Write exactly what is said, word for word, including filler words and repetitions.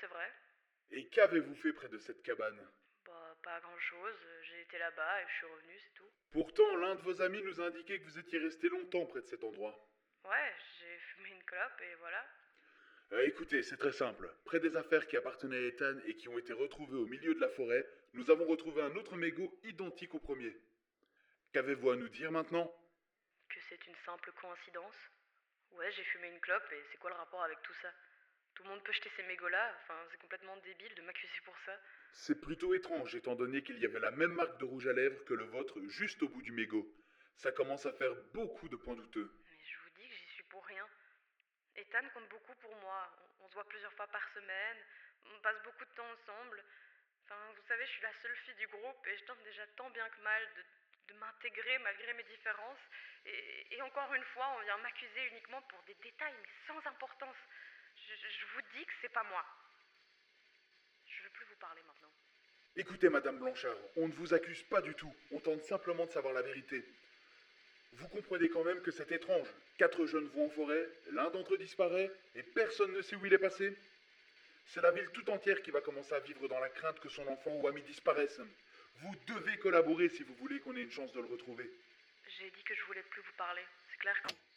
c'est vrai. Et qu'avez-vous fait près de cette cabane? Bah, pas grand-chose. J'ai été là-bas et je suis revenue, c'est tout. Pourtant, l'un de vos amis nous a indiqué que vous étiez resté longtemps près de cet endroit. Ouais, j'ai fumé une clope et voilà. Euh, écoutez, c'est très simple. Près des affaires qui appartenaient à Ethan et qui ont été retrouvées au milieu de la forêt, nous avons retrouvé un autre mégot identique au premier. Qu'avez-vous à nous dire maintenant? Que c'est une simple coïncidence. Ouais, j'ai fumé une clope et c'est quoi le rapport avec tout ça? Tout le monde peut jeter ces mégots là, enfin c'est complètement débile de m'accuser pour ça. C'est plutôt étrange étant donné qu'il y avait la même marque de rouge à lèvres que le vôtre juste au bout du mégot. Ça commence à faire beaucoup de points douteux. Mais je vous dis que j'y suis pour rien. Ethan compte beaucoup pour moi. On, on se voit plusieurs fois par semaine, on passe beaucoup de temps ensemble. Enfin, vous savez, je suis la seule fille du groupe et je tente déjà tant bien que mal de, de m'intégrer malgré mes différences. Et, et encore une fois, on vient m'accuser uniquement pour des détails, mais sans importance. Je, je vous dis que c'est pas moi. Je veux plus vous parler maintenant. Écoutez, Madame Blanchard, on ne vous accuse pas du tout. On tente simplement de savoir la vérité. Vous comprenez quand même que c'est étrange. Quatre jeunes vont en forêt, l'un d'entre eux disparaît, et personne ne sait où il est passé. C'est la ville tout entière qui va commencer à vivre dans la crainte que son enfant ou ami disparaisse. Vous devez collaborer si vous voulez qu'on ait une chance de le retrouver. J'ai dit que je voulais plus vous parler, c'est clair?